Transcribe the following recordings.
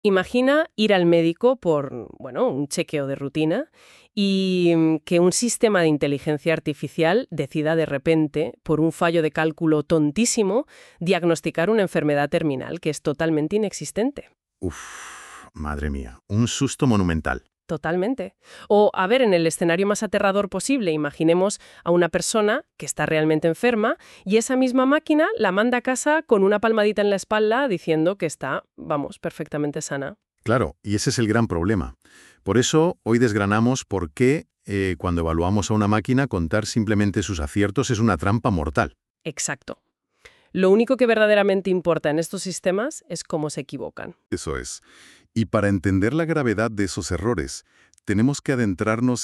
Imagina ir al médico por, bueno, un chequeo de rutina y que un sistema de inteligencia artificial decida de repente, por un fallo de cálculo tontísimo, diagnosticar una enfermedad terminal que es totalmente inexistente. Uf, madre mía, un susto monumental. Totalmente. O, a ver, en el escenario más aterrador posible, imaginemos a una persona que está realmente enferma y esa misma máquina la manda a casa con una palmadita en la espalda diciendo que está, vamos, perfectamente sana. Claro, y ese es el gran problema. Por eso, hoy desgranamos por qué, cuando evaluamos a una máquina, contar simplemente sus aciertos es una trampa mortal. Exacto. Lo único que verdaderamente importa en estos sistemas es cómo se equivocan. Eso es. Y para entender la gravedad de esos errores, tenemos que adentrarnos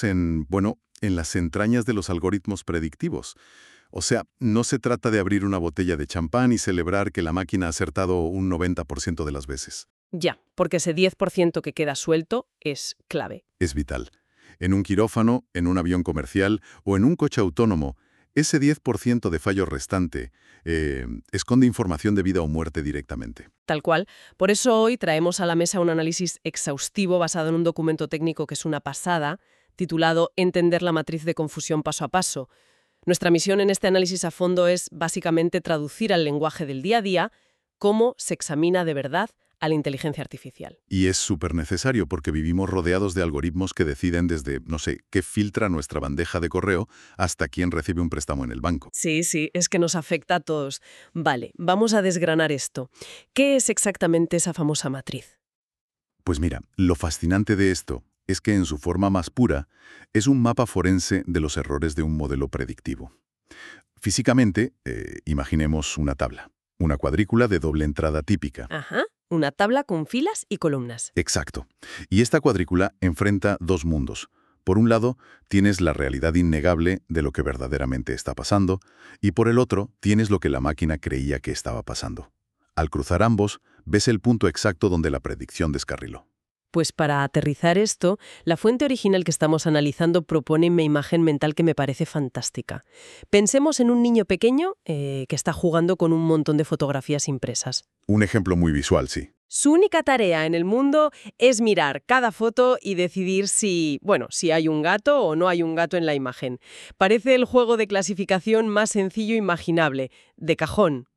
en las entrañas de los algoritmos predictivos. O sea, no se trata de abrir una botella de champán y celebrar que la máquina ha acertado un 90% de las veces. Ya, porque ese 10% que queda suelto es clave. Es vital. En un quirófano, en un avión comercial o en un coche autónomo, ese 10% de fallo restante esconde información de vida o muerte directamente. Tal cual. Por eso hoy traemos a la mesa un análisis exhaustivo basado en un documento técnico que es una pasada, titulado Entender la matriz de confusión paso a paso. Nuestra misión en este análisis a fondo es básicamente traducir al lenguaje del día a día cómo se examina de verdad a la inteligencia artificial. Y es súper necesario porque vivimos rodeados de algoritmos que deciden desde, no sé, qué filtra nuestra bandeja de correo hasta quién recibe un préstamo en el banco. Sí, es que nos afecta a todos. Vale, vamos a desgranar esto. ¿Qué es exactamente esa famosa matriz? Pues mira, lo fascinante de esto es que en su forma más pura es un mapa forense de los errores de un modelo predictivo. Físicamente, imaginemos una tabla, una cuadrícula de doble entrada típica. Ajá, una tabla con filas y columnas. Exacto. Y esta cuadrícula enfrenta dos mundos. Por un lado, tienes la realidad innegable de lo que verdaderamente está pasando, y por el otro, tienes lo que la máquina creía que estaba pasando. Al cruzar ambos, ves el punto exacto donde la predicción descarriló. Pues para aterrizar esto, la fuente original que estamos analizando propone una imagen mental que me parece fantástica. Pensemos en un niño pequeño que está jugando con un montón de fotografías impresas. Un ejemplo muy visual, sí. Su única tarea en el mundo es mirar cada foto y decidir si hay un gato o no hay un gato en la imagen. Parece el juego de clasificación más sencillo imaginable, de cajón.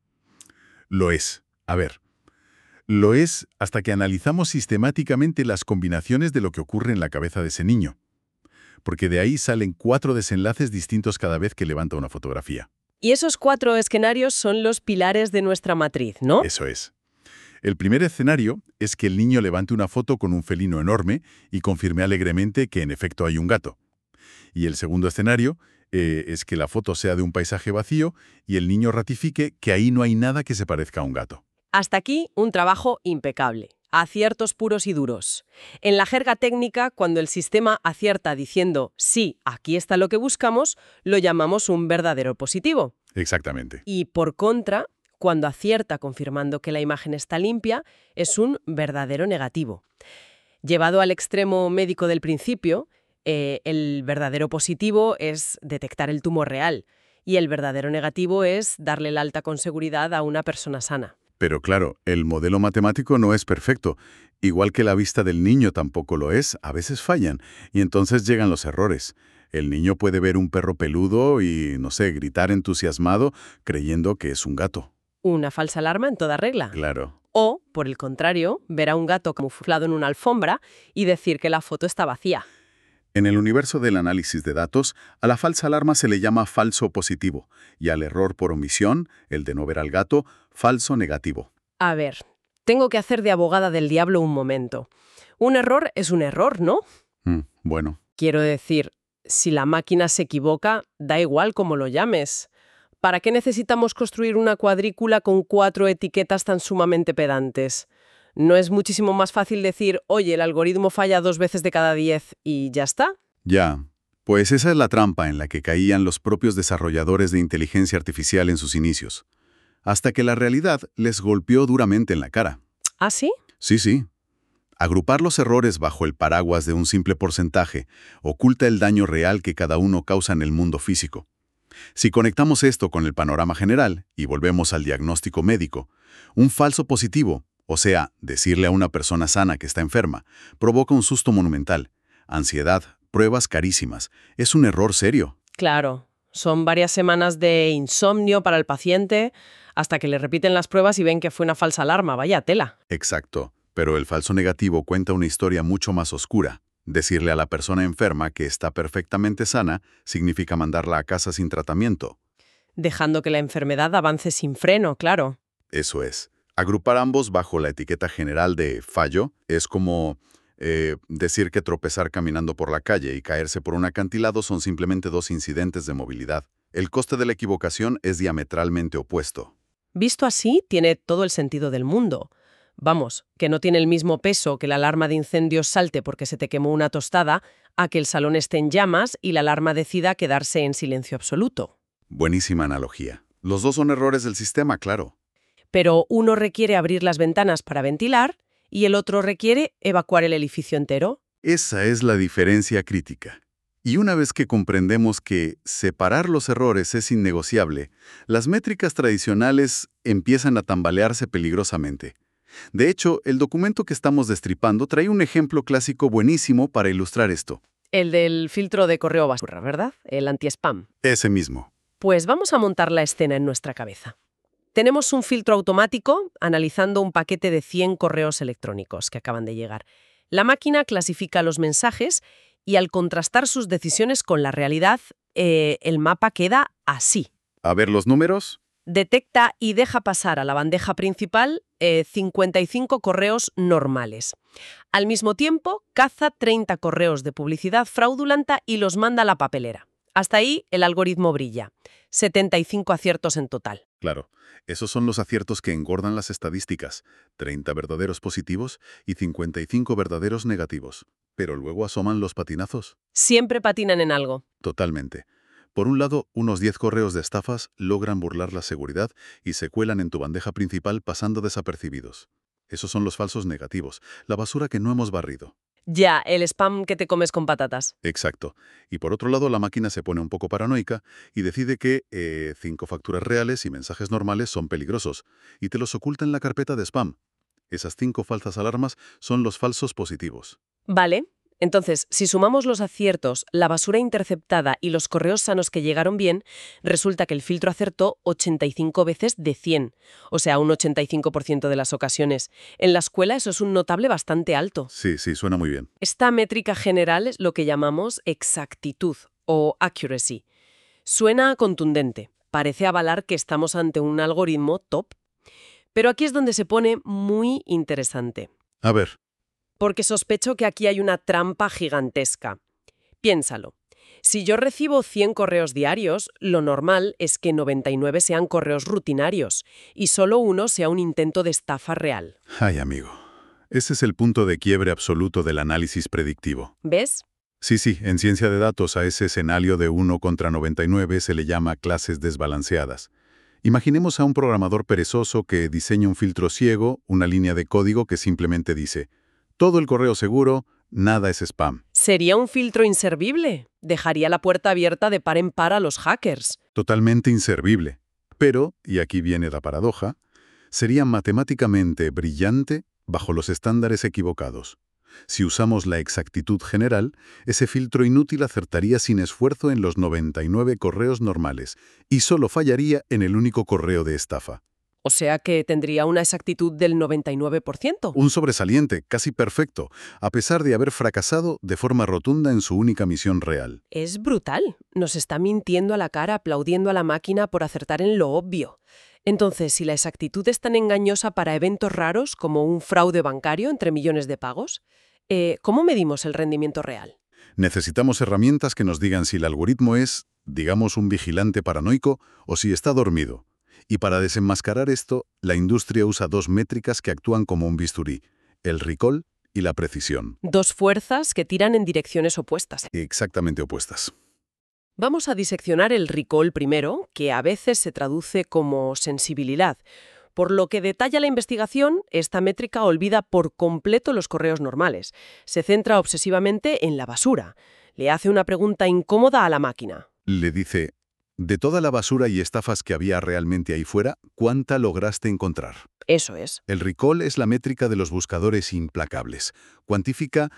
Lo es. A ver. Lo es hasta que analizamos sistemáticamente las combinaciones de lo que ocurre en la cabeza de ese niño. Porque de ahí salen 4 desenlaces distintos cada vez que levanta una fotografía. Y esos 4 escenarios son los pilares de nuestra matriz, ¿no? Eso es. El primer escenario es que el niño levante una foto con un felino enorme y confirme alegremente que en efecto hay un gato. Y el segundo escenario es que la foto sea de un paisaje vacío y el niño ratifique que ahí no hay nada que se parezca a un gato. Hasta aquí un trabajo impecable. Aciertos puros y duros. En la jerga técnica, cuando el sistema acierta diciendo sí, aquí está lo que buscamos, lo llamamos un verdadero positivo. Exactamente. Y por contra, cuando acierta confirmando que la imagen está limpia, es un verdadero negativo. Llevado al extremo médico del principio, el verdadero positivo es detectar el tumor real y el verdadero negativo es darle el alta con seguridad a una persona sana. Pero claro, el modelo matemático no es perfecto. Igual que la vista del niño tampoco lo es, a veces fallan, y entonces llegan los errores. El niño puede ver un perro peludo y, no sé, gritar entusiasmado creyendo que es un gato. Una falsa alarma en toda regla. Claro. O, por el contrario, ver a un gato camuflado en una alfombra y decir que la foto está vacía. En el universo del análisis de datos, a la falsa alarma se le llama falso positivo, y al error por omisión, el de no ver al gato, falso negativo. A ver, tengo que hacer de abogada del diablo un momento. Un error es un error, ¿no? Bueno. Quiero decir, si la máquina se equivoca, da igual cómo lo llames. ¿Para qué necesitamos construir una cuadrícula con 4 etiquetas tan sumamente pedantes? ¿No es muchísimo más fácil decir, oye, el algoritmo falla 2 veces de cada 10 y ya está? Ya, pues esa es la trampa en la que caían los propios desarrolladores de inteligencia artificial en sus inicios. Hasta que la realidad les golpeó duramente en la cara. ¿Ah, sí? Sí. Agrupar los errores bajo el paraguas de un simple porcentaje oculta el daño real que cada uno causa en el mundo físico. Si conectamos esto con el panorama general y volvemos al diagnóstico médico, un falso positivo, O sea, decirle a una persona sana que está enferma provoca un susto monumental, ansiedad, pruebas carísimas. Es un error serio. Claro, son varias semanas de insomnio para el paciente hasta que le repiten las pruebas y ven que fue una falsa alarma. Vaya tela. Exacto, pero el falso negativo cuenta una historia mucho más oscura. Decirle a la persona enferma que está perfectamente sana significa mandarla a casa sin tratamiento. Dejando que la enfermedad avance sin freno, claro. Eso es. Agrupar ambos bajo la etiqueta general de fallo es como decir que tropezar caminando por la calle y caerse por un acantilado son simplemente dos incidentes de movilidad. El coste de la equivocación es diametralmente opuesto. Visto así, tiene todo el sentido del mundo. Vamos, que no tiene el mismo peso que la alarma de incendios salte porque se te quemó una tostada, a que el salón esté en llamas y la alarma decida quedarse en silencio absoluto. Buenísima analogía. Los dos son errores del sistema, claro. Pero uno requiere abrir las ventanas para ventilar y el otro requiere evacuar el edificio entero. Esa es la diferencia crítica. Y una vez que comprendemos que separar los errores es innegociable, las métricas tradicionales empiezan a tambalearse peligrosamente. De hecho, el documento que estamos destripando trae un ejemplo clásico buenísimo para ilustrar esto. El del filtro de correo basura, ¿verdad? El anti-spam. Ese mismo. Pues vamos a montar la escena en nuestra cabeza. Tenemos un filtro automático analizando un paquete de 100 correos electrónicos que acaban de llegar. La máquina clasifica los mensajes y al contrastar sus decisiones con la realidad, el mapa queda así. A ver los números. Detecta y deja pasar a la bandeja principal 55 correos normales. Al mismo tiempo, caza 30 correos de publicidad fraudulenta y los manda a la papelera. Hasta ahí el algoritmo brilla. 75 aciertos en total. Claro, esos son los aciertos que engordan las estadísticas. 30 verdaderos positivos y 55 verdaderos negativos. Pero luego asoman los patinazos. Siempre patinan en algo. Totalmente. Por un lado, unos 10 correos de estafas logran burlar la seguridad y se cuelan en tu bandeja principal pasando desapercibidos. Esos son los falsos negativos, la basura que no hemos barrido. Ya, el spam que te comes con patatas. Exacto. Y por otro lado, la máquina se pone un poco paranoica y decide que 5 facturas reales y mensajes normales son peligrosos y te los oculta en la carpeta de spam. Esas 5 falsas alarmas son los falsos positivos. Vale. Entonces, si sumamos los aciertos, la basura interceptada y los correos sanos que llegaron bien, resulta que el filtro acertó 85 veces de 100, o sea, un 85% de las ocasiones. En la escuela eso es un notable bastante alto. Sí, suena muy bien. Esta métrica general es lo que llamamos exactitud o accuracy. Suena contundente, parece avalar que estamos ante un algoritmo top. Pero aquí es donde se pone muy interesante. A ver. Porque sospecho que aquí hay una trampa gigantesca. Piénsalo. Si yo recibo 100 correos diarios, lo normal es que 99 sean correos rutinarios y solo uno sea un intento de estafa real. Ay, amigo. Ese es el punto de quiebre absoluto del análisis predictivo. ¿Ves? Sí, en ciencia de datos a ese escenario de 1 contra 99 se le llama clases desbalanceadas. Imaginemos a un programador perezoso que diseña un filtro ciego, una línea de código que simplemente dice: todo el correo seguro, nada es spam. Sería un filtro inservible. Dejaría la puerta abierta de par en par a los hackers. Totalmente inservible. Pero, y aquí viene la paradoja, sería matemáticamente brillante bajo los estándares equivocados. Si usamos la exactitud general, ese filtro inútil acertaría sin esfuerzo en los 99 correos normales y solo fallaría en el único correo de estafa. O sea que tendría una exactitud del 99%. Un sobresaliente, casi perfecto, a pesar de haber fracasado de forma rotunda en su única misión real. Es brutal. Nos está mintiendo a la cara aplaudiendo a la máquina por acertar en lo obvio. Entonces, si la exactitud es tan engañosa para eventos raros como un fraude bancario entre millones de pagos, ¿cómo medimos el rendimiento real? Necesitamos herramientas que nos digan si el algoritmo es, digamos, un vigilante paranoico o si está dormido. Y para desenmascarar esto, la industria usa 2 métricas que actúan como un bisturí: el recall y la precisión. 2 fuerzas que tiran en direcciones opuestas. Exactamente opuestas. Vamos a diseccionar el recall primero, que a veces se traduce como sensibilidad. Por lo que detalla la investigación, esta métrica olvida por completo los correos normales. Se centra obsesivamente en la basura. Le hace una pregunta incómoda a la máquina. Le dice: De toda la basura y estafas que había realmente ahí fuera, ¿cuánta lograste encontrar? Eso es. El recall es la métrica de los buscadores implacables. Cuantifica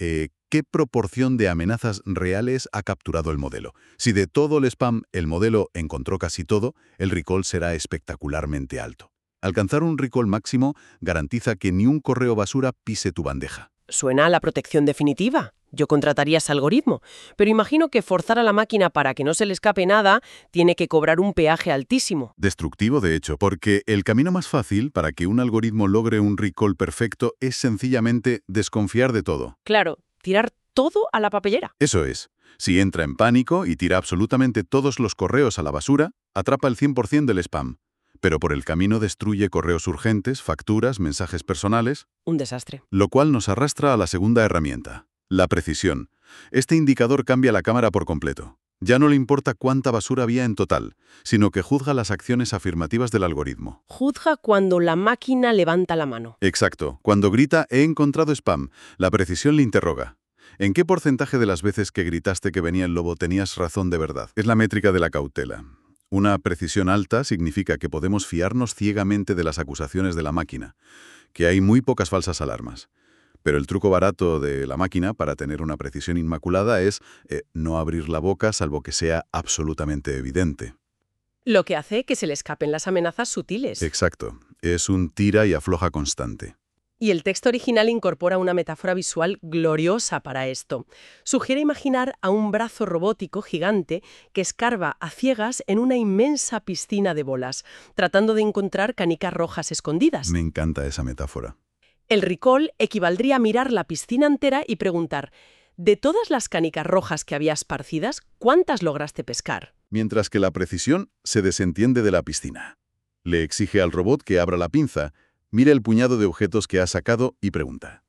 qué proporción de amenazas reales ha capturado el modelo. Si de todo el spam el modelo encontró casi todo, el recall será espectacularmente alto. Alcanzar un recall máximo garantiza que ni un correo basura pise tu bandeja. Suena a la protección definitiva. Yo contrataría ese algoritmo, pero imagino que forzar a la máquina para que no se le escape nada tiene que cobrar un peaje altísimo. Destructivo, de hecho, porque el camino más fácil para que un algoritmo logre un recall perfecto es sencillamente desconfiar de todo. Claro, tirar todo a la papellera. Eso es. Si entra en pánico y tira absolutamente todos los correos a la basura, atrapa el 100% del spam. Pero por el camino destruye correos urgentes, facturas, mensajes personales, Un desastre. lo cual nos arrastra a la segunda herramienta, la precisión. Este indicador cambia la cámara por completo. Ya no le importa cuánta basura había en total, sino que juzga las acciones afirmativas del algoritmo. Juzga cuando la máquina levanta la mano. Exacto. Cuando grita «he encontrado spam», la precisión le interroga. ¿En qué porcentaje de las veces que gritaste que venía el lobo tenías razón de verdad? Es la métrica de la cautela. Una precisión alta significa que podemos fiarnos ciegamente de las acusaciones de la máquina, que hay muy pocas falsas alarmas. Pero el truco barato de la máquina para tener una precisión inmaculada es no abrir la boca salvo que sea absolutamente evidente. Lo que hace que se le escapen las amenazas sutiles. Exacto. Es un tira y afloja constante. Y el texto original incorpora una metáfora visual gloriosa para esto. Sugiere imaginar a un brazo robótico gigante que escarba a ciegas en una inmensa piscina de bolas, tratando de encontrar canicas rojas escondidas. Me encanta esa metáfora. El recall equivaldría a mirar la piscina entera y preguntar, de todas las canicas rojas que había esparcidas, ¿cuántas lograste pescar? Mientras que la precisión se desentiende de la piscina. Le exige al robot que abra la pinza, mire el puñado de objetos que ha sacado y pregunta.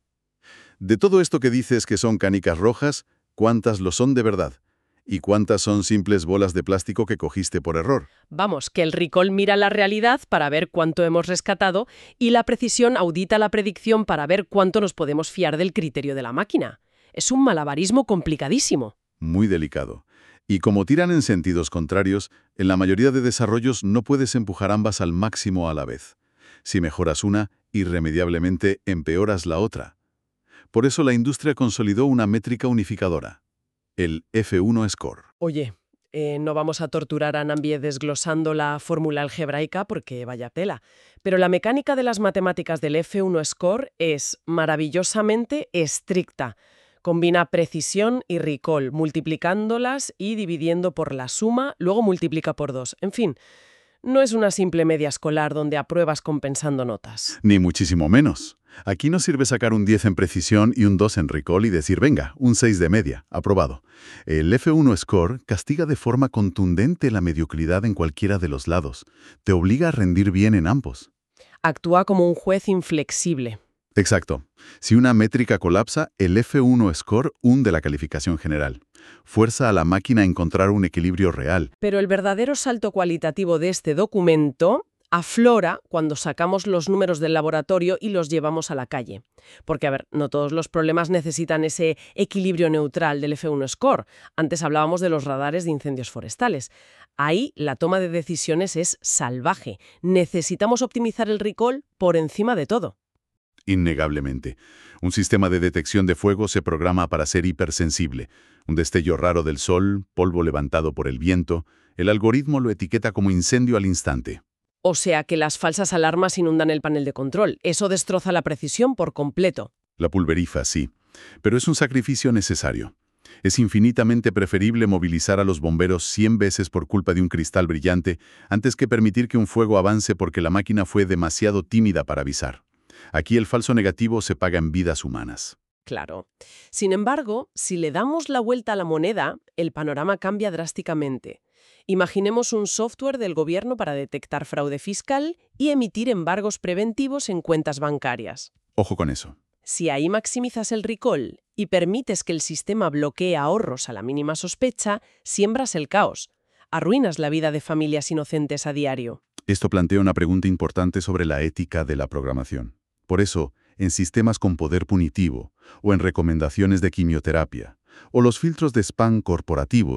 De todo esto que dices que son canicas rojas, ¿cuántas lo son de verdad? ¿Y cuántas son simples bolas de plástico que cogiste por error? Vamos, que el recall mira la realidad para ver cuánto hemos rescatado y la precisión audita la predicción para ver cuánto nos podemos fiar del criterio de la máquina. Es un malabarismo complicadísimo. Muy delicado. Y como tiran en sentidos contrarios, en la mayoría de desarrollos no puedes empujar ambas al máximo a la vez. Si mejoras una, irremediablemente empeoras la otra. Por eso la industria consolidó una métrica unificadora, el F1 Score. Oye, no vamos a torturar a Nambié desglosando la fórmula algebraica porque vaya tela, pero la mecánica de las matemáticas del F1 Score es maravillosamente estricta. Combina precisión y recall, multiplicándolas y dividiendo por la suma, luego multiplica por 2. En fin, no es una simple media escolar donde apruebas compensando notas. Ni muchísimo menos. Aquí no sirve sacar un 10 en precisión y un 2 en recall y decir, venga, un 6 de media, aprobado. El F1 Score castiga de forma contundente la mediocridad en cualquiera de los lados. Te obliga a rendir bien en ambos. Actúa como un juez inflexible. Exacto. Si una métrica colapsa, el F1 Score hunde la calificación general. Fuerza a la máquina a encontrar un equilibrio real. Pero el verdadero salto cualitativo de este documento aflora cuando sacamos los números del laboratorio y los llevamos a la calle. Porque, a ver, no todos los problemas necesitan ese equilibrio neutral del F1 Score. Antes hablábamos de los radares de incendios forestales. Ahí la toma de decisiones es salvaje. Necesitamos optimizar el recall por encima de todo. Innegablemente. Un sistema de detección de fuego se programa para ser hipersensible. Un destello raro del sol, polvo levantado por el viento, el algoritmo lo etiqueta como incendio al instante. O sea que las falsas alarmas inundan el panel de control. Eso destroza la precisión por completo. La pulveriza, sí. Pero es un sacrificio necesario. Es infinitamente preferible movilizar a los bomberos 100 veces por culpa de un cristal brillante antes que permitir que un fuego avance porque la máquina fue demasiado tímida para avisar. Aquí el falso negativo se paga en vidas humanas. Claro. Sin embargo, si le damos la vuelta a la moneda, el panorama cambia drásticamente. Imaginemos un software del gobierno para detectar fraude fiscal y emitir embargos preventivos en cuentas bancarias. Ojo con eso. Si ahí maximizas el recall y permites que el sistema bloquee ahorros a la mínima sospecha, siembras el caos. Arruinas la vida de familias inocentes a diario. Esto plantea una pregunta importante sobre la ética de la programación. Por eso, en sistemas con poder punitivo, o en recomendaciones de quimioterapia, o los filtros de spam corporativos,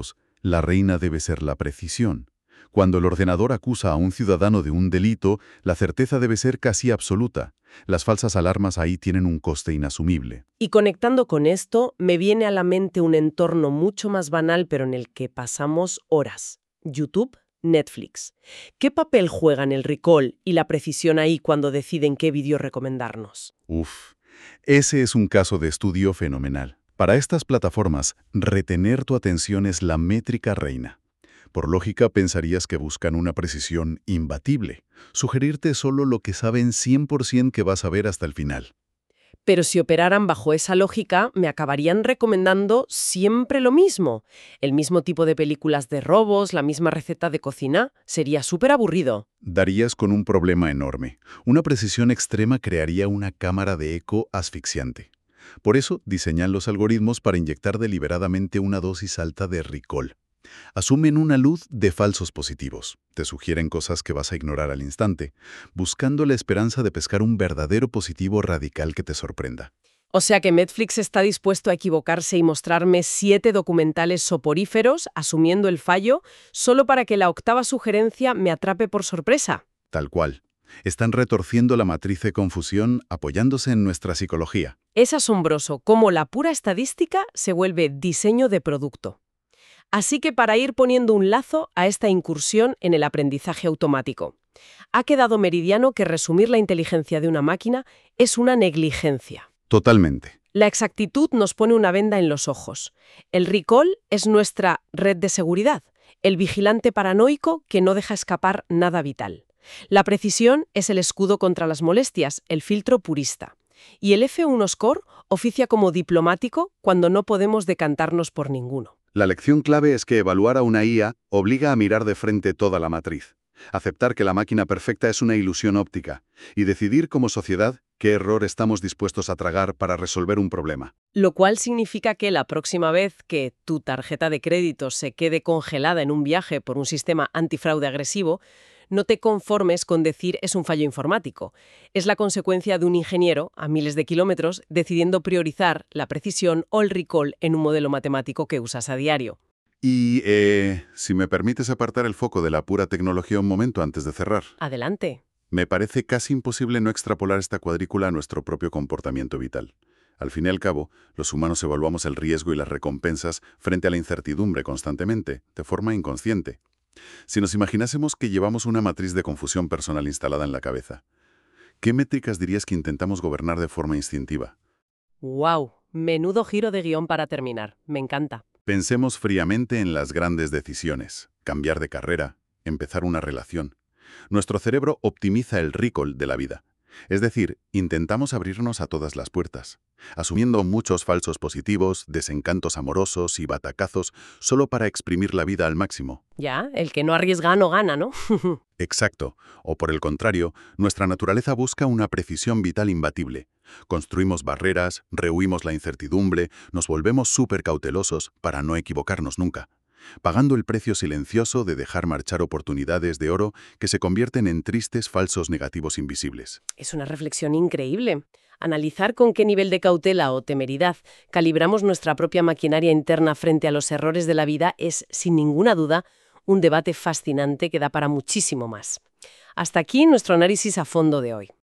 La reina debe ser la precisión. Cuando el ordenador acusa a un ciudadano de un delito, la certeza debe ser casi absoluta. Las falsas alarmas ahí tienen un coste inasumible. Y conectando con esto, me viene a la mente un entorno mucho más banal, pero en el que pasamos horas. YouTube, Netflix. ¿Qué papel juegan el recall y la precisión ahí cuando deciden qué vídeo recomendarnos? Uf, ese es un caso de estudio fenomenal. Para estas plataformas, retener tu atención es la métrica reina. Por lógica, pensarías que buscan una precisión imbatible, sugerirte solo lo que saben 100% que vas a ver hasta el final. Pero si operaran bajo esa lógica, me acabarían recomendando siempre lo mismo. El mismo tipo de películas de robos, la misma receta de cocina. Sería súper aburrido. Darías con un problema enorme. Una precisión extrema crearía una cámara de eco asfixiante. Por eso, diseñan los algoritmos para inyectar deliberadamente una dosis alta de recall. Asumen una luz de falsos positivos. Te sugieren cosas que vas a ignorar al instante, buscando la esperanza de pescar un verdadero positivo radical que te sorprenda. O sea que Netflix está dispuesto a equivocarse y mostrarme 7 documentales soporíferos, asumiendo el fallo, solo para que la octava sugerencia me atrape por sorpresa. Tal cual. Están retorciendo la matriz de confusión apoyándose en nuestra psicología. Es asombroso cómo la pura estadística se vuelve diseño de producto. Así que para ir poniendo un lazo a esta incursión en el aprendizaje automático, ha quedado meridiano que resumir la inteligencia de una máquina es una negligencia. Totalmente. La exactitud nos pone una venda en los ojos. El recall es nuestra red de seguridad, el vigilante paranoico que no deja escapar nada vital. La precisión es el escudo contra las molestias, el filtro purista. Y el F1 Score oficia como diplomático cuando no podemos decantarnos por ninguno. La lección clave es que evaluar a una IA obliga a mirar de frente toda la matriz, aceptar que la máquina perfecta es una ilusión óptica y decidir como sociedad qué error estamos dispuestos a tragar para resolver un problema. Lo cual significa que la próxima vez que tu tarjeta de crédito se quede congelada en un viaje por un sistema antifraude agresivo, no te conformes con decir es un fallo informático. Es la consecuencia de un ingeniero, a miles de kilómetros, decidiendo priorizar la precisión o el recall en un modelo matemático que usas a diario. Y, si me permites apartar el foco de la pura tecnología un momento antes de cerrar. Adelante. Me parece casi imposible no extrapolar esta cuadrícula a nuestro propio comportamiento vital. Al fin y al cabo, los humanos evaluamos el riesgo y las recompensas frente a la incertidumbre constantemente, de forma inconsciente. Si nos imaginásemos que llevamos una matriz de confusión personal instalada en la cabeza, ¿qué métricas dirías que intentamos gobernar de forma instintiva? ¡Wow! Menudo giro de guión para terminar. Me encanta. Pensemos fríamente en las grandes decisiones. Cambiar de carrera, empezar una relación. Nuestro cerebro optimiza el recall de la vida. Es decir, intentamos abrirnos a todas las puertas, asumiendo muchos falsos positivos, desencantos amorosos y batacazos solo para exprimir la vida al máximo. Ya, el que no arriesga no gana, ¿no? Exacto. O por el contrario, nuestra naturaleza busca una precisión vital imbatible. Construimos barreras, rehuimos la incertidumbre, nos volvemos súper cautelosos para no equivocarnos nunca, pagando el precio silencioso de dejar marchar oportunidades de oro que se convierten en tristes falsos negativos invisibles. Es una reflexión increíble. Analizar con qué nivel de cautela o temeridad calibramos nuestra propia maquinaria interna frente a los errores de la vida es, sin ninguna duda, un debate fascinante que da para muchísimo más. Hasta aquí nuestro análisis a fondo de hoy.